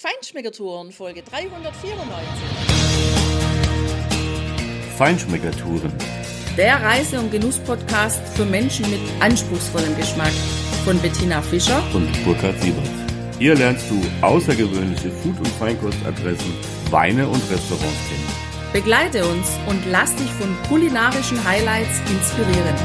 Feinschmeckertouren, Folge 394. Feinschmeckertouren. Der Reise- und Genuss-Podcast für Menschen mit anspruchsvollem Geschmack von Bettina Fischer Und Burkhard Siebert. Hier lernst du außergewöhnliche Food- und Feinkostadressen, Weine und Restaurants kennen. Begleite uns und lass dich von kulinarischen Highlights inspirieren.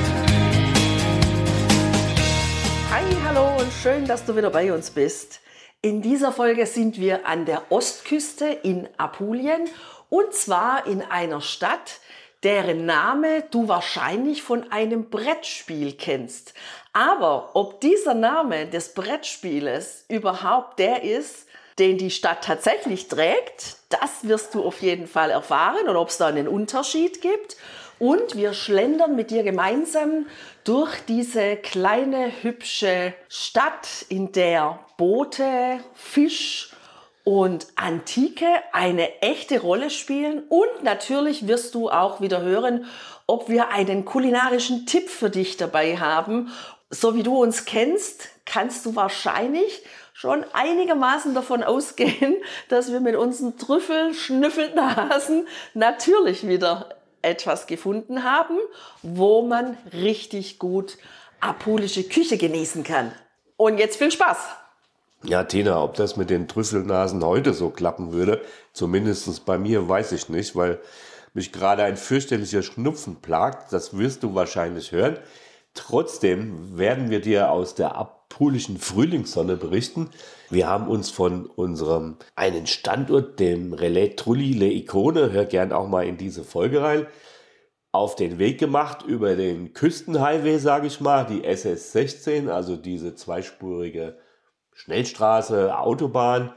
Hi, hallo und schön, dass du wieder bei uns bist. In dieser Folge sind wir an der Ostküste in Apulien und zwar in einer Stadt, deren Name du wahrscheinlich von einem Brettspiel kennst. Aber ob dieser Name des Brettspieles überhaupt der ist, den die Stadt tatsächlich trägt, das wirst du auf jeden Fall erfahren und ob es da einen Unterschied gibt. Und wir schlendern mit dir gemeinsam durch diese kleine, hübsche Stadt, in der Boote, Fisch und Antike eine echte Rolle spielen. Und natürlich wirst du auch wieder hören, ob wir einen kulinarischen Tipp für dich dabei haben. So wie du uns kennst, kannst du wahrscheinlich schon einigermaßen davon ausgehen, dass wir mit unseren Trüffel-Schnüffelnasen natürlich wieder etwas gefunden haben, wo man richtig gut apulische Küche genießen kann. Und jetzt viel Spaß! Ja, Tina, ob das mit den Trüffelnasen heute so klappen würde, zumindest bei mir, weiß ich nicht, weil mich gerade ein fürchterlicher Schnupfen plagt. Das wirst du wahrscheinlich hören. Trotzdem werden wir dir aus der apulischen Frühlingssonne berichten. Wir haben uns von unserem einen Standort, dem Relais Trulli Le Icone, hör gern auch mal in diese Folge rein, auf den Weg gemacht über den Küstenhighway, sage ich mal, die SS16, also diese zweispurige Schnellstraße, Autobahn,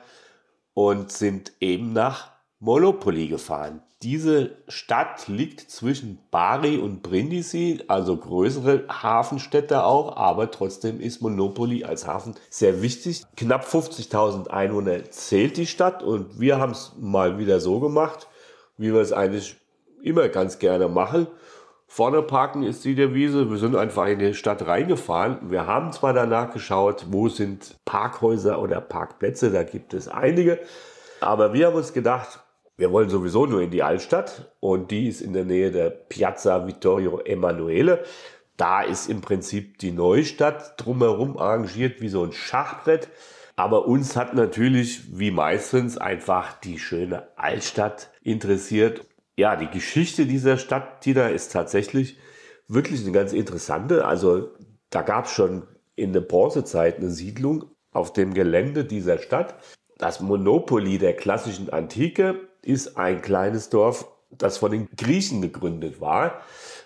und sind eben nach Monopoli gefahren. Diese Stadt liegt zwischen Bari und Brindisi, also größere Hafenstädte auch, aber trotzdem ist Monopoli als Hafen sehr wichtig. Knapp 50.000 Einwohner zählt die Stadt und wir haben es mal wieder so gemacht, wie wir es eigentlich immer ganz gerne machen. Vorne parken ist die Devise. Wir sind einfach in die Stadt reingefahren. Wir haben zwar danach geschaut, wo sind Parkhäuser oder Parkplätze, da gibt es einige. Aber wir haben uns gedacht, wir wollen sowieso nur in die Altstadt und die ist in der Nähe der Piazza Vittorio Emanuele. Da ist im Prinzip die Neustadt drumherum arrangiert wie so ein Schachbrett. Aber uns hat natürlich, wie meistens, einfach die schöne Altstadt interessiert. Ja, die Geschichte dieser Stadt, Tina, ist tatsächlich wirklich eine ganz interessante. Also da gab es schon in der Bronzezeit eine Siedlung auf dem Gelände dieser Stadt. Das Monopoli der klassischen Antike ist ein kleines Dorf, das von den Griechen gegründet war.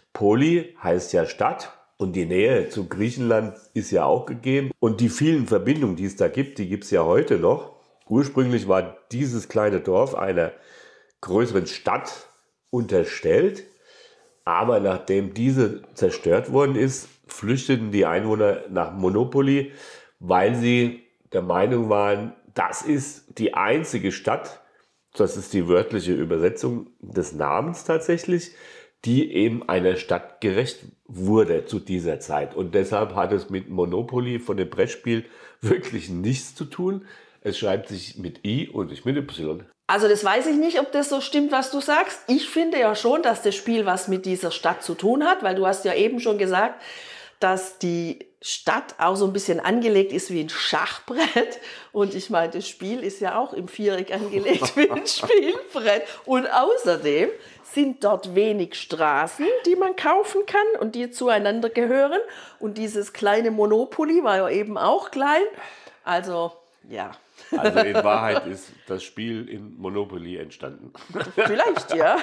Poli heißt ja Stadt und die Nähe zu Griechenland ist ja auch gegeben. Und die vielen Verbindungen, die es da gibt, die gibt es ja heute noch. Ursprünglich war dieses kleine Dorf einer größeren Stadt unterstellt, aber nachdem diese zerstört worden ist, flüchteten die Einwohner nach Monopoli, weil sie der Meinung waren, das ist die einzige Stadt, das ist die wörtliche Übersetzung des Namens tatsächlich, die eben einer Stadt gerecht wurde zu dieser Zeit. Und deshalb hat es mit Monopoly von dem Brettspiel wirklich nichts zu tun. Es schreibt sich mit I und nicht mit Y. Also das weiß ich nicht, ob das so stimmt, was du sagst. Ich finde ja schon, dass das Spiel was mit dieser Stadt zu tun hat, weil du hast ja eben schon gesagt, dass die Stadt auch so ein bisschen angelegt ist wie ein Schachbrett. Und ich meine, das Spiel ist ja auch im Viereck angelegt wie ein Spielbrett. Und außerdem sind dort wenig Straßen, die man kaufen kann und die zueinander gehören. Und dieses kleine Monopoly war ja eben auch klein. Also, ja. Also in Wahrheit ist das Spiel in Monopoly entstanden. Vielleicht, ja.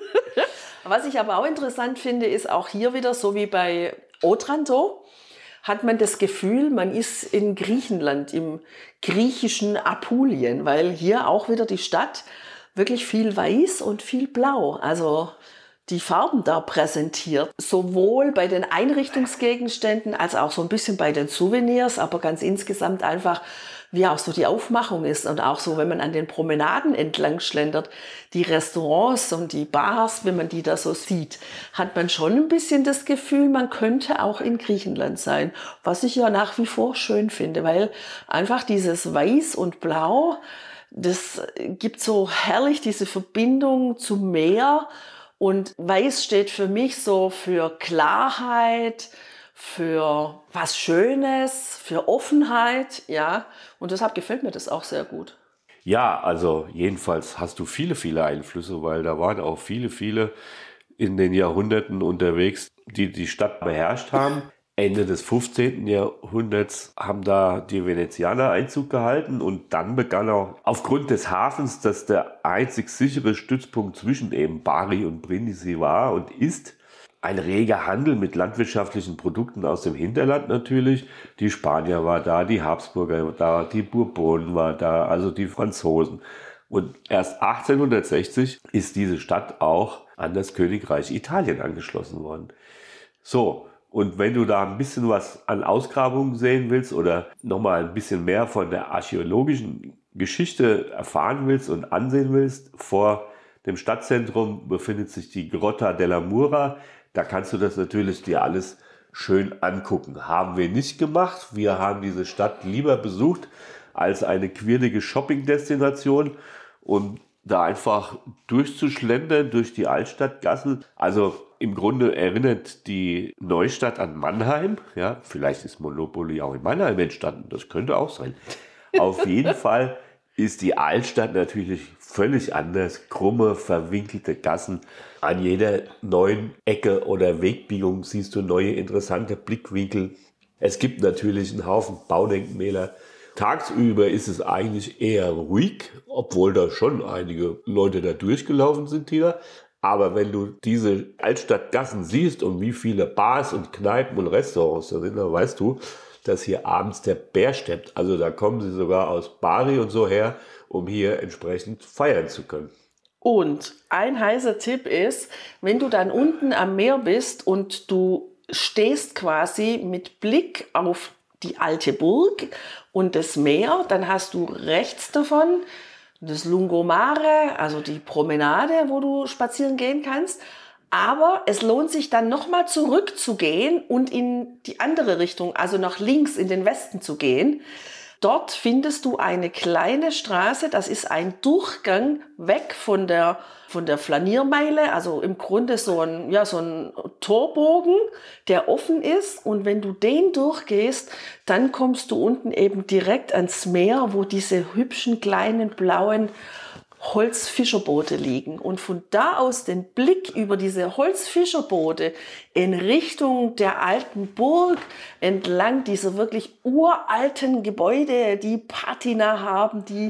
Was ich aber auch interessant finde, ist auch hier wieder, so wie bei Otranto, hat man das Gefühl, man ist in Griechenland, im griechischen Apulien, weil hier auch wieder die Stadt wirklich viel weiß und viel blau, also die Farben da präsentiert, sowohl bei den Einrichtungsgegenständen als auch so ein bisschen bei den Souvenirs, aber ganz insgesamt einfach, wie auch so die Aufmachung ist und auch so, wenn man an den Promenaden entlang schlendert, die Restaurants und die Bars, wenn man die da so sieht, hat man schon ein bisschen das Gefühl, man könnte auch in Griechenland sein, was ich ja nach wie vor schön finde, weil einfach dieses Weiß und Blau Das gibt so herrlich diese Verbindung zum Meer. Und Weiß steht für mich so für Klarheit, für was Schönes, für Offenheit, ja. Und deshalb gefällt mir das auch sehr gut. Ja, also jedenfalls hast du viele Einflüsse, weil da waren auch viele in den Jahrhunderten unterwegs, die die Stadt beherrscht haben. Ende des 15. Jahrhunderts haben da die Venezianer Einzug gehalten und dann begann auch aufgrund des Hafens, das der einzig sichere Stützpunkt zwischen eben Bari und Brindisi war und ist, ein reger Handel mit landwirtschaftlichen Produkten aus dem Hinterland natürlich. Die Spanier war da, die Habsburger war da, die Bourbonen war da, also die Franzosen. Und erst 1860 ist diese Stadt auch an das Königreich Italien angeschlossen worden. So, und wenn du da ein bisschen was an Ausgrabungen sehen willst oder nochmal ein bisschen mehr von der archäologischen Geschichte erfahren willst und ansehen willst, vor dem Stadtzentrum befindet sich die Grotta della Mura. Da kannst du das natürlich dir alles schön angucken. Haben wir nicht gemacht. Wir haben diese Stadt lieber besucht als eine quirlige Shopping-Destination und da einfach durchzuschlendern durch die Altstadtgassen. Also im Grunde erinnert die Neustadt an Mannheim. Ja, vielleicht ist Monopoly auch in Mannheim entstanden. Das könnte auch sein. Auf jeden Fall ist die Altstadt natürlich völlig anders. Krumme, verwinkelte Gassen. An jeder neuen Ecke oder Wegbiegung siehst du neue interessante Blickwinkel. Es gibt natürlich einen Haufen Baudenkmäler. Tagsüber ist es eigentlich eher ruhig, obwohl da schon einige Leute da durchgelaufen sind hier. Aber wenn du diese Altstadtgassen siehst und wie viele Bars und Kneipen und Restaurants da sind, dann weißt du, dass hier abends der Bär steppt. Also da kommen sie sogar aus Bari und so her, um hier entsprechend feiern zu können. Und ein heißer Tipp ist, wenn du dann unten am Meer bist und du stehst quasi mit Blick auf die alte Burg und das Meer, dann hast du rechts davon das Lungomare, also die Promenade, wo du spazieren gehen kannst. Aber es lohnt sich dann nochmal zurückzugehen und in die andere Richtung, also nach links in den Westen zu gehen. Dort findest du eine kleine Straße, das ist ein Durchgang weg von der Flaniermeile, also im Grunde so ein Torbogen, der offen ist. Und wenn du den durchgehst, dann kommst du unten eben direkt ans Meer, wo diese hübschen kleinen blauen Holzfischerboote liegen. Und von da aus den Blick über diese Holzfischerboote in Richtung der alten Burg, entlang dieser wirklich uralten Gebäude, die Patina haben, die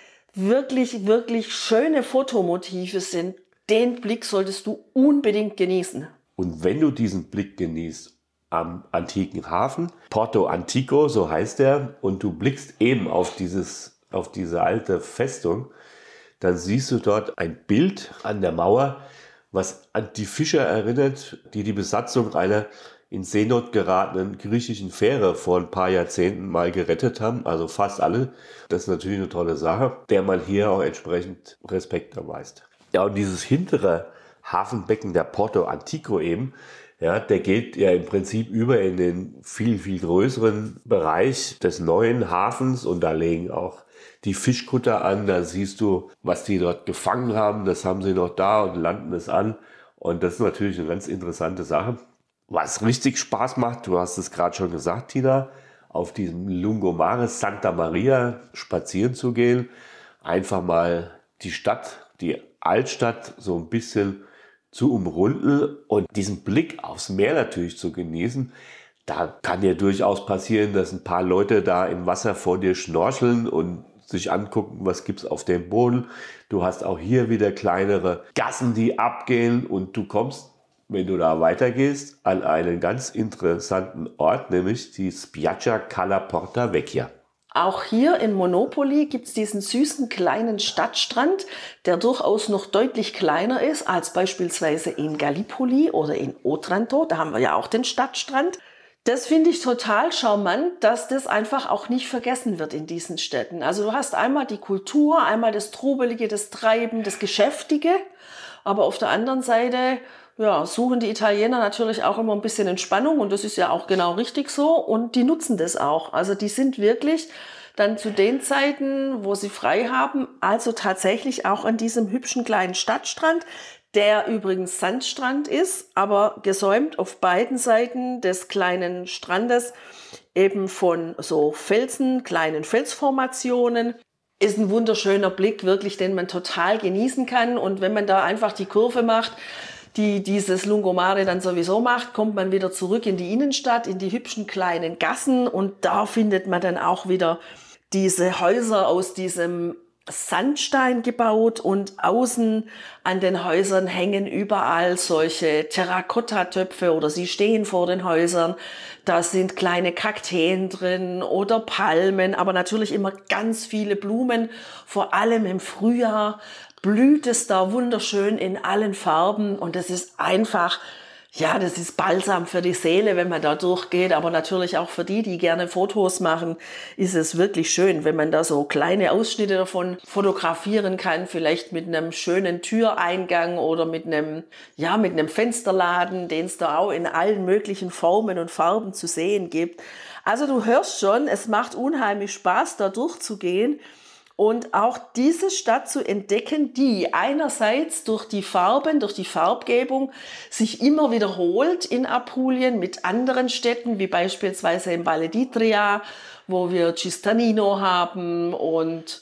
wirklich schöne Fotomotive sind, den Blick solltest du unbedingt genießen. Und wenn du diesen Blick genießt am antiken Hafen, Porto Antico, so heißt er, und du blickst eben auf diese alte Festung, dann siehst du dort ein Bild an der Mauer, was an die Fischer erinnert, die Besatzung einer in Seenot geratenen griechischen Fähre vor ein paar Jahrzehnten mal gerettet haben, also fast alle. Das ist natürlich eine tolle Sache, der man hier auch entsprechend Respekt erweist. Ja, und dieses hintere Hafenbecken der Porto Antico eben, ja, der geht ja im Prinzip über in den viel größeren Bereich des neuen Hafens und da legen auch die Fischkutter an, da siehst du, was die dort gefangen haben, das haben sie noch da und landen es an. Und das ist natürlich eine ganz interessante Sache. Was richtig Spaß macht, du hast es gerade schon gesagt, Tina, auf diesem Lungomare Santa Maria spazieren zu gehen, einfach mal die Stadt, die Altstadt so ein bisschen zu umrunden und diesen Blick aufs Meer natürlich zu genießen. Da kann dir durchaus passieren, dass ein paar Leute da im Wasser vor dir schnorcheln und sich angucken, was gibt's auf dem Boden. Du hast auch hier wieder kleinere Gassen, die abgehen und du kommst, wenn du da weitergehst, an einen ganz interessanten Ort, nämlich die Spiaggia Cala Porta Vecchia. Auch hier in Monopoly gibt's diesen süßen kleinen Stadtstrand, der durchaus noch deutlich kleiner ist als beispielsweise in Gallipoli oder in Otranto. Da haben wir ja auch den Stadtstrand. Das finde ich total charmant, dass das einfach auch nicht vergessen wird in diesen Städten. Also du hast einmal die Kultur, einmal das Trubelige, das Treiben, das Geschäftige. Aber auf der anderen Seite suchen die Italiener natürlich auch immer ein bisschen Entspannung und das ist ja auch genau richtig so und die nutzen das auch. Also die sind wirklich dann zu den Zeiten, wo sie frei haben, also tatsächlich auch an diesem hübschen kleinen Stadtstrand, der übrigens Sandstrand ist, aber gesäumt auf beiden Seiten des kleinen Strandes, eben von so Felsen, kleinen Felsformationen. Ist ein wunderschöner Blick, wirklich, den man total genießen kann. Und wenn man da einfach die Kurve macht, die dieses Lungomare dann sowieso macht, kommt man wieder zurück in die Innenstadt, in die hübschen kleinen Gassen. Und da findet man dann auch wieder diese Häuser aus diesem Sandstein gebaut, und außen an den Häusern hängen überall solche Terrakotta-Töpfe oder sie stehen vor den Häusern. Da sind kleine Kakteen drin oder Palmen, aber natürlich immer ganz viele Blumen. Vor allem im Frühjahr blüht es da wunderschön in allen Farben, und das ist einfach, ja, das ist Balsam für die Seele, wenn man da durchgeht, aber natürlich auch für die gerne Fotos machen, ist es wirklich schön, wenn man da so kleine Ausschnitte davon fotografieren kann, vielleicht mit einem schönen Türeingang oder mit einem Fensterladen, den es da auch in allen möglichen Formen und Farben zu sehen gibt. Also du hörst schon, es macht unheimlich Spaß, da durchzugehen. Und auch diese Stadt zu entdecken, die einerseits durch die Farben, durch die Farbgebung sich immer wiederholt in Apulien mit anderen Städten, wie beispielsweise in Valle d'Itria, wo wir Cistanino haben und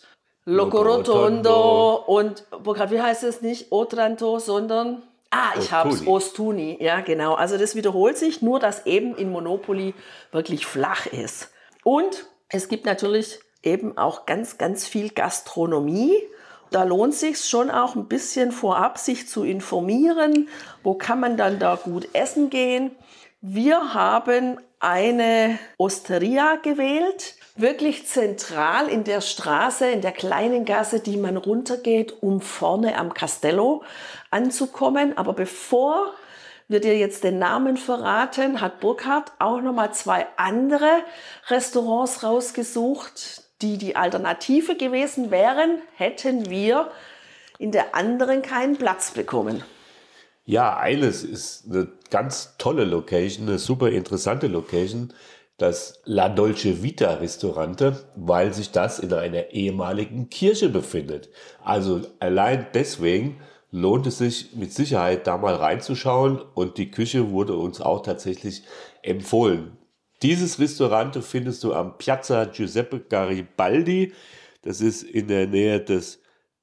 Locorotondo und, wie heißt es nicht, Otranto, sondern, ich habe es, Ostuni, ja genau. Also das wiederholt sich, nur dass eben in Monopoli wirklich flach ist. Und es gibt natürlich eben auch ganz, ganz viel Gastronomie. Da lohnt sich schon auch ein bisschen vorab, sich zu informieren. Wo kann man dann da gut essen gehen? Wir haben eine Osteria gewählt, wirklich zentral in der Straße, in der kleinen Gasse, die man runtergeht, um vorne am Castello anzukommen. Aber bevor wir dir jetzt den Namen verraten, hat Burkhard auch nochmal 2 andere Restaurants rausgesucht, die Alternative gewesen wären, hätten wir in der anderen keinen Platz bekommen. Ja, eines ist eine ganz tolle Location, eine super interessante Location, das La Dolce Vita Ristorante, weil sich das in einer ehemaligen Kirche befindet. Also allein deswegen lohnt es sich mit Sicherheit da mal reinzuschauen, und die Küche wurde uns auch tatsächlich empfohlen. Dieses Restaurant findest du am Piazza Giuseppe Garibaldi. Das ist in der Nähe des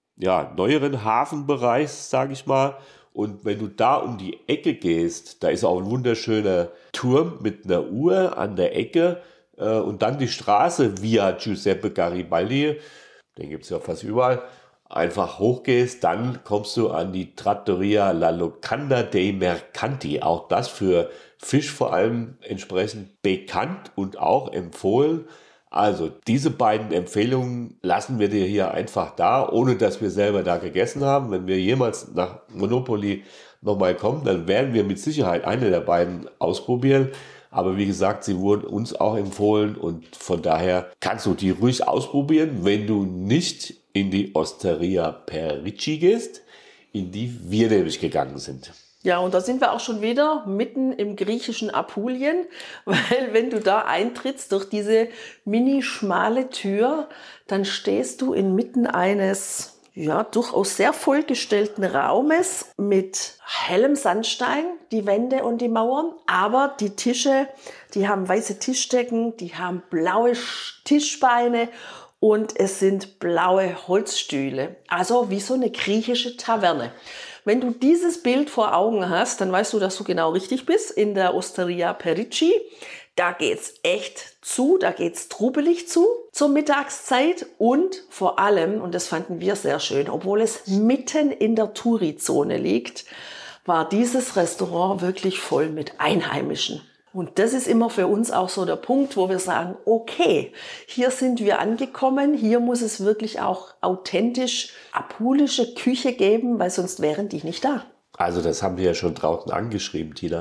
neueren Hafenbereichs, sage ich mal. Und wenn du da um die Ecke gehst, da ist auch ein wunderschöner Turm mit einer Uhr an der Ecke. Und dann die Straße Via Giuseppe Garibaldi, den gibt es ja fast überall, einfach hochgehst, dann kommst du an die Trattoria La Locanda dei Mercanti. Auch das für Fisch vor allem entsprechend bekannt und auch empfohlen. Also diese beiden Empfehlungen lassen wir dir hier einfach da, ohne dass wir selber da gegessen haben. Wenn wir jemals nach Monopoli nochmal kommen, dann werden wir mit Sicherheit eine der beiden ausprobieren. Aber wie gesagt, sie wurden uns auch empfohlen, und von daher kannst du die ruhig ausprobieren, wenn du nicht in die Osteria Perici gehst, in die wir nämlich gegangen sind. Ja, und da sind wir auch schon wieder mitten im griechischen Apulien, weil wenn du da eintrittst durch diese mini-schmale Tür, dann stehst du inmitten eines durchaus sehr vollgestellten Raumes mit hellem Sandstein, die Wände und die Mauern, aber die Tische, die haben weiße Tischdecken, die haben blaue Tischbeine und es sind blaue Holzstühle, also wie so eine griechische Taverne. Wenn du dieses Bild vor Augen hast, dann weißt du, dass du genau richtig bist in der Osteria Perici. Da geht's echt zu, da geht's trubelig zu zur Mittagszeit, und vor allem, und das fanden wir sehr schön, obwohl es mitten in der Touri-Zone liegt, war dieses Restaurant wirklich voll mit Einheimischen. Und das ist immer für uns auch so der Punkt, wo wir sagen, okay, hier sind wir angekommen, hier muss es wirklich auch authentisch apulische Küche geben, weil sonst wären die nicht da. Also das haben wir ja schon draußen angeschrieben, Tina.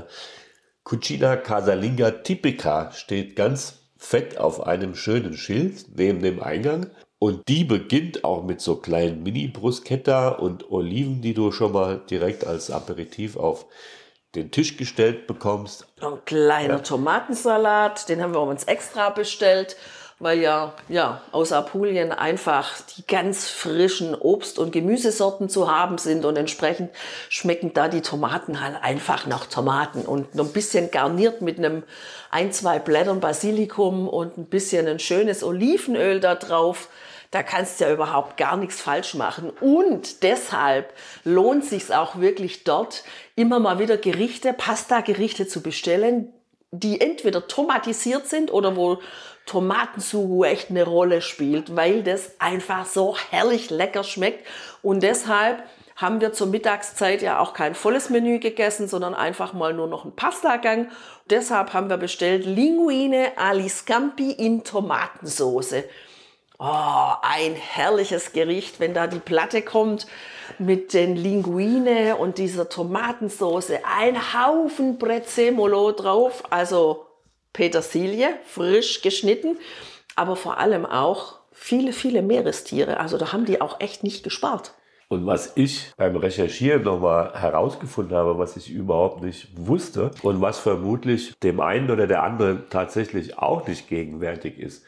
Cucina Casalinga Tipica steht ganz fett auf einem schönen Schild neben dem Eingang. Und die beginnt auch mit so kleinen Mini-Bruschetta und Oliven, die du schon mal direkt als Aperitif auf den Tisch gestellt bekommst. Ein kleiner Tomatensalat, den haben wir uns extra bestellt. weil ja aus Apulien einfach die ganz frischen Obst- und Gemüsesorten zu haben sind und entsprechend schmecken da die Tomaten halt einfach nach Tomaten und noch ein bisschen garniert mit ein, zwei Blättern Basilikum und ein bisschen ein schönes Olivenöl da drauf. Da kannst du ja überhaupt gar nichts falsch machen. Und deshalb lohnt es sich auch wirklich dort, immer mal wieder Pasta-Gerichte zu bestellen, die entweder tomatisiert sind oder wo Tomatensugo echt eine Rolle spielt, weil das einfach so herrlich lecker schmeckt. Und deshalb haben wir zur Mittagszeit ja auch kein volles Menü gegessen, sondern einfach mal nur noch einen Pastagang. Deshalb haben wir bestellt Linguine agli Scampi in Tomatensauce. Oh, ein herrliches Gericht, wenn da die Platte kommt mit den Linguine und dieser Tomatensauce. Ein Haufen Prezzemolo drauf, also Petersilie, frisch geschnitten, aber vor allem auch viele, viele Meerestiere. Also da haben die auch echt nicht gespart. Und was ich beim Recherchieren nochmal herausgefunden habe, was ich überhaupt nicht wusste und was vermutlich dem einen oder der anderen tatsächlich auch nicht gegenwärtig ist.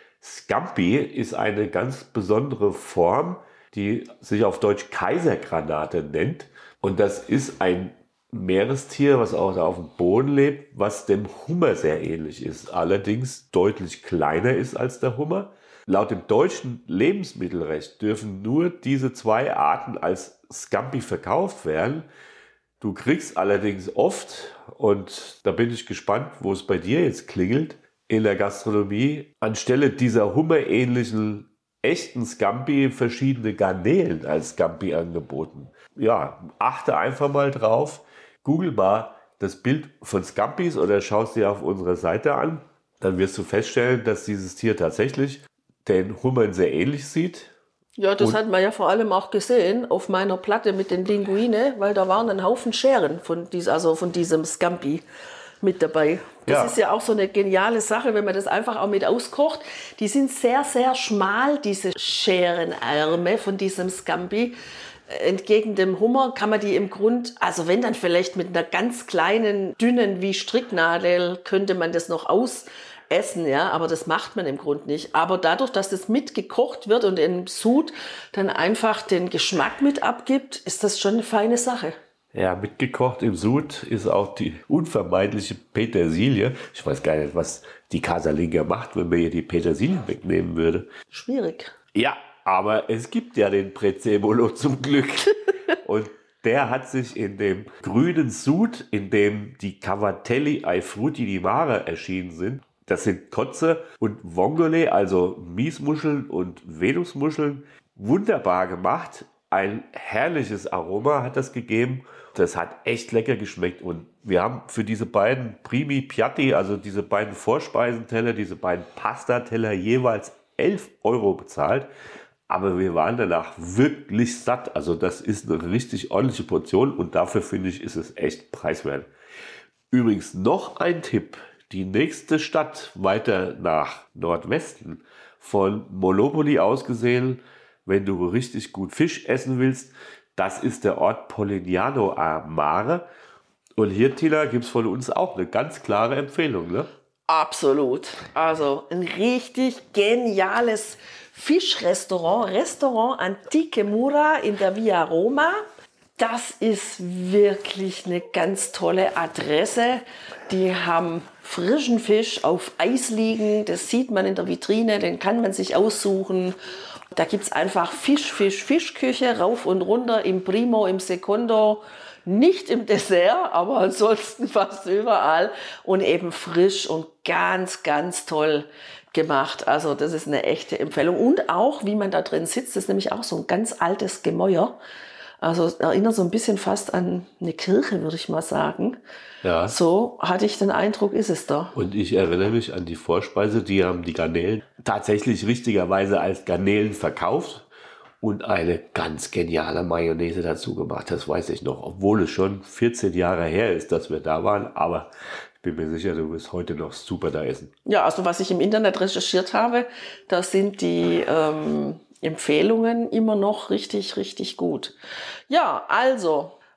Scampi ist eine ganz besondere Form, die sich auf Deutsch Kaisergranate nennt. Und das ist ein Meerestier, was auch da auf dem Boden lebt, was dem Hummer sehr ähnlich ist. Allerdings deutlich kleiner ist als der Hummer. Laut dem deutschen Lebensmittelrecht dürfen nur diese zwei Arten als Scampi verkauft werden. Du kriegst allerdings oft, und da bin ich gespannt, wo es bei dir jetzt klingelt, in der Gastronomie anstelle dieser hummerähnlichen echten Scampi verschiedene Garnelen als Scampi angeboten. Ja, achte einfach mal drauf. Google mal das Bild von Scampis oder schau es dir auf unserer Seite an. Dann wirst du feststellen, dass dieses Tier tatsächlich den Hummern sehr ähnlich sieht. Ja, das hat man ja vor allem auch gesehen auf meiner Platte mit den Linguine, weil da waren ein Haufen Scheren von diesem Scampi mit dabei. Das ist ja auch so eine geniale Sache, wenn man das einfach auch mit auskocht. Die sind sehr, sehr schmal, diese Scherenarme von diesem Scampi. Entgegen dem Hummer kann man die im Grund, also wenn dann vielleicht mit einer ganz kleinen, dünnen wie Stricknadel, könnte man das noch ausessen, ja, aber das macht man im Grund nicht. Aber dadurch, dass das mitgekocht wird und im Sud dann einfach den Geschmack mit abgibt, ist das schon eine feine Sache. Ja, mitgekocht im Sud ist auch die unvermeidliche Petersilie. Ich weiß gar nicht, was die Casalinga macht, wenn man ihr die Petersilie wegnehmen würde. Schwierig. Ja, aber es gibt ja den Prezzemolo zum Glück. Und der hat sich in dem grünen Sud, in dem die Cavatelli ai frutti di mare erschienen sind, das sind Kotze und Vongole, also Miesmuscheln und Venusmuscheln, wunderbar gemacht. Ein herrliches Aroma hat das gegeben. Das hat echt lecker geschmeckt. Und wir haben für diese beiden Primi Piatti, also diese beiden Vorspeisenteller, diese beiden Pastateller jeweils 11 € bezahlt. Aber wir waren danach wirklich satt. Also das ist eine richtig ordentliche Portion und dafür finde ich, ist es echt preiswert. Übrigens noch ein Tipp. Die nächste Stadt weiter nach Nordwesten von Monopoli aus gesehen, wenn du richtig gut Fisch essen willst, das ist der Ort Polignano a Mare. Und hier, Tina, gibt es von uns auch eine ganz klare Empfehlung, ne? Absolut. Also ein richtig geniales Fischrestaurant, Restaurant Antiche Mura in der Via Roma. Das ist wirklich eine ganz tolle Adresse. Die haben frischen Fisch auf Eis liegen. Das sieht man in der Vitrine, den kann man sich aussuchen. Da gibt es einfach Fischküche, rauf und runter, im Primo, im Secondo. Nicht im Dessert, aber ansonsten fast überall. Und eben frisch und ganz, ganz toll gemacht. Also das ist eine echte Empfehlung. Und auch, wie man da drin sitzt, das ist nämlich auch so ein ganz altes Gemäuer. Also erinnert so ein bisschen fast an eine Kirche, würde ich mal sagen. Ja. So hatte ich den Eindruck, ist es da. Und ich erinnere mich an die Vorspeise, die haben die Garnelen tatsächlich richtigerweise als Garnelen verkauft und eine ganz geniale Mayonnaise dazu gemacht. Das weiß ich noch, obwohl es schon 14 Jahre her ist, dass wir da waren. Aber ich bin mir sicher, du wirst heute noch super da essen. Ja, also was ich im Internet recherchiert habe, da sind die Empfehlungen immer noch richtig, richtig gut. Ja, also,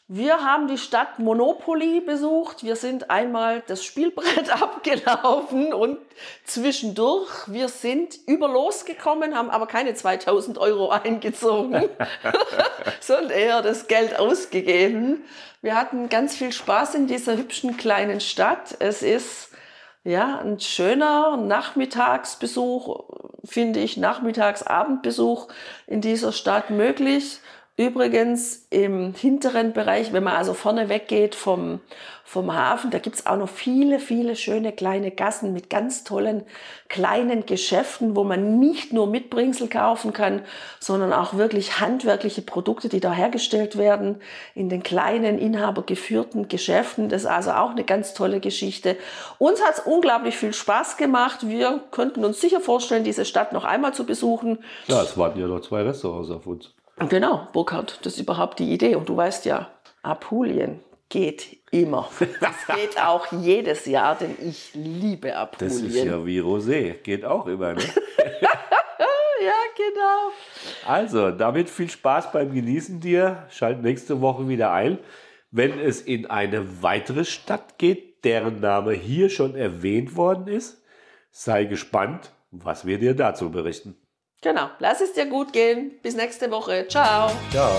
Wir haben die Stadt Monopoly besucht. Wir sind einmal das Spielbrett abgelaufen und zwischendurch, wir sind über losgekommen, haben aber keine 2.000 € eingezogen, sondern eher das Geld ausgegeben. Wir hatten ganz viel Spaß in dieser hübschen kleinen Stadt. Es ist ein schöner Nachmittagsbesuch, finde ich, Nachmittagsabendbesuch in dieser Stadt möglich. Übrigens im hinteren Bereich, wenn man also vorne weggeht vom Hafen, da gibt's auch noch viele, viele schöne kleine Gassen mit ganz tollen kleinen Geschäften, wo man nicht nur Mitbringsel kaufen kann, sondern auch wirklich handwerkliche Produkte, die da hergestellt werden in den kleinen, inhabergeführten Geschäften. Das ist also auch eine ganz tolle Geschichte. Uns hat's unglaublich viel Spaß gemacht. Wir könnten uns sicher vorstellen, diese Stadt noch einmal zu besuchen. Ja, es warten ja noch 2 Restaurants auf uns. Genau, Burkhard, das ist überhaupt die Idee. Und du weißt ja, Apulien geht immer. Das geht auch jedes Jahr, denn ich liebe Apulien. Das ist ja wie Rosé, geht auch immer, ne? Ja, genau. Also, damit viel Spaß beim Genießen dir. Schalt nächste Woche wieder ein, wenn es in eine weitere Stadt geht, deren Name hier schon erwähnt worden ist. Sei gespannt, was wir dir dazu berichten. Genau, lass es dir gut gehen. Bis nächste Woche. Ciao. Ciao.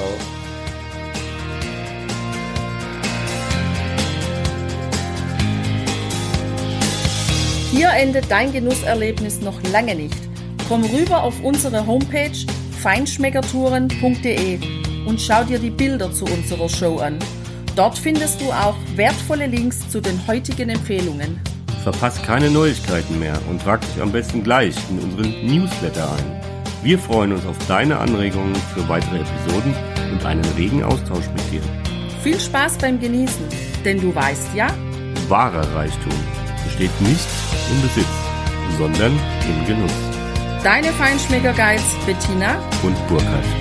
Hier endet dein Genusserlebnis noch lange nicht. Komm rüber auf unsere Homepage feinschmeckertouren.de und schau dir die Bilder zu unserer Show an. Dort findest du auch wertvolle Links zu den heutigen Empfehlungen. Verpasst keine Neuigkeiten mehr und trag dich am besten gleich in unseren Newsletter ein. Wir freuen uns auf deine Anregungen für weitere Episoden und einen regen Austausch mit dir. Viel Spaß beim Genießen, denn du weißt ja, Wahrer Reichtum besteht nicht im Besitz, sondern im Genuss. deine Feinschmecker-Guides Bettina Und Burkhard.